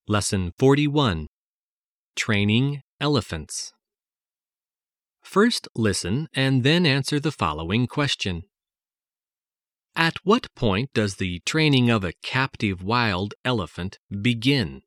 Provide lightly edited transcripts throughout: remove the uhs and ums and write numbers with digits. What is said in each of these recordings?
Lesson 41. Training Elephants. First listen and then answer the following question. At what point does the training of a captive wild elephant begin?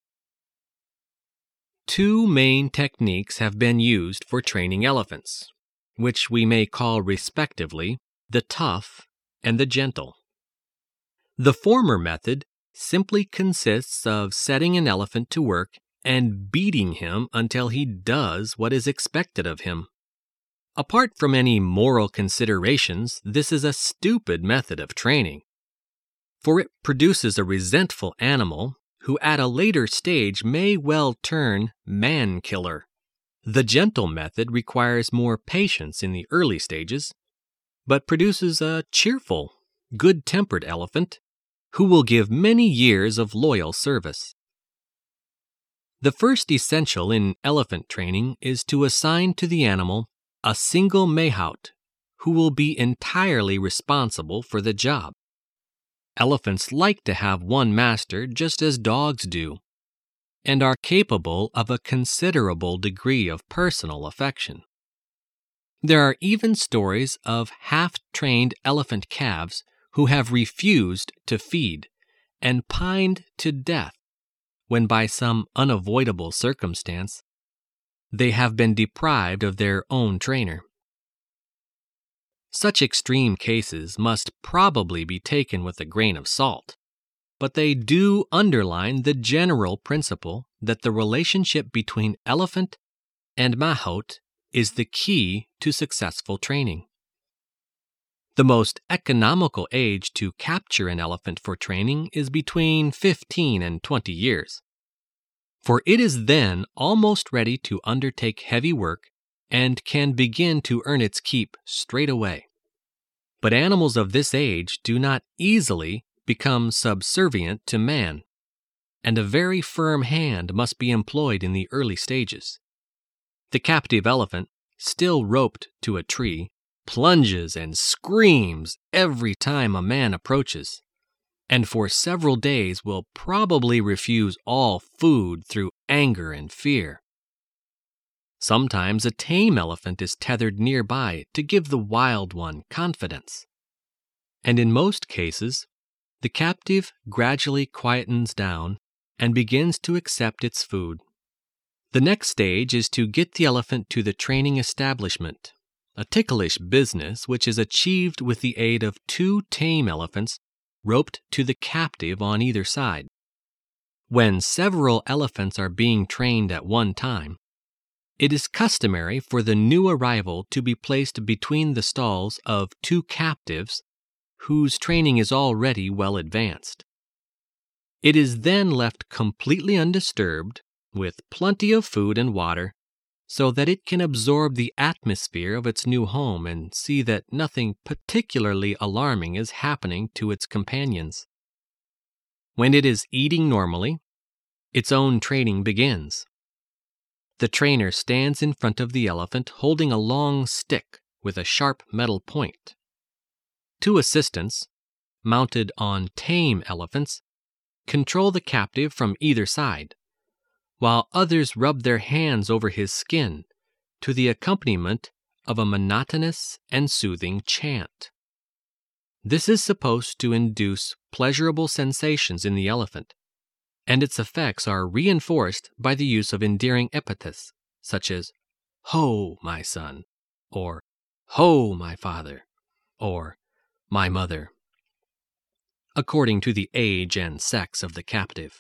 Two main techniques have been used for training elephants, which we may call respectively the tough and the gentle. The former method simply consists of setting an elephant to work and beating him until he does what is expected of him. Apart from any moral considerations, this is a stupid method of training, for it produces a resentful animal who at a later stage may well turn man-killer. The gentle method requires more patience in the early stages, but produces a cheerful, good-tempered elephant who will give many years of loyal service. The first essential in elephant training is to assign to the animal a single mahout who will be entirely responsible for the job. Elephants like to have one master just as dogs do, and are capable of a considerable degree of personal affection. There are even stories of half-trained elephant calves who have refused to feed and pined to death when by some unavoidable circumstance they have been deprived of their own trainer. Such extreme cases must probably be taken with a grain of salt, but they do underline the general principle that the relationship between elephant and mahout is the key to successful training. The most economical age to capture an elephant for training is between 15 and 20 years, for it is then almost ready to undertake heavy work and can begin to earn its keep straight away. But animals of this age do not easily become subservient to man, and a very firm hand must be employed in the early stages. The captive elephant, still roped to a tree, plunges and screams every time a man approaches, and for several days will probably refuse all food through anger and fear. Sometimes a tame elephant is tethered nearby to give the wild one confidence. And in most cases, the captive gradually quietens down and begins to accept its food. The next stage is to get the elephant to the training establishment, a ticklish business which is achieved with the aid of two tame elephants roped to the captive on either side. When several elephants are being trained at one time, it is customary for the new arrival to be placed between the stalls of two captives whose training is already well advanced. It is then left completely undisturbed, with plenty of food and water, so that it can absorb the atmosphere of its new home and see that nothing particularly alarming is happening to its companions. When it is eating normally, its own training begins. The trainer stands in front of the elephant holding a long stick with a sharp metal point. Two assistants, mounted on tame elephants, control the captive from either side, while others rub their hands over his skin to the accompaniment of a monotonous and soothing chant. This is supposed to induce pleasurable sensations in the elephant, and its effects are reinforced by the use of endearing epithets such as "Ho, my son," or "Ho, my father," or "my mother," according to the age and sex of the captive.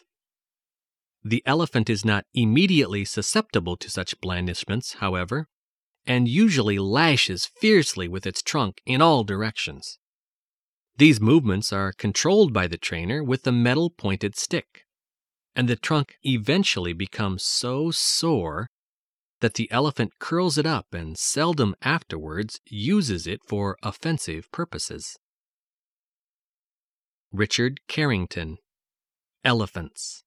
The elephant is not immediately susceptible to such blandishments, however, and usually lashes fiercely with its trunk in all directions. These movements are controlled by the trainer with the metal-pointed stick, and the trunk eventually becomes so sore that the elephant curls it up and seldom afterwards uses it for offensive purposes. Richard Carrington, Elephants.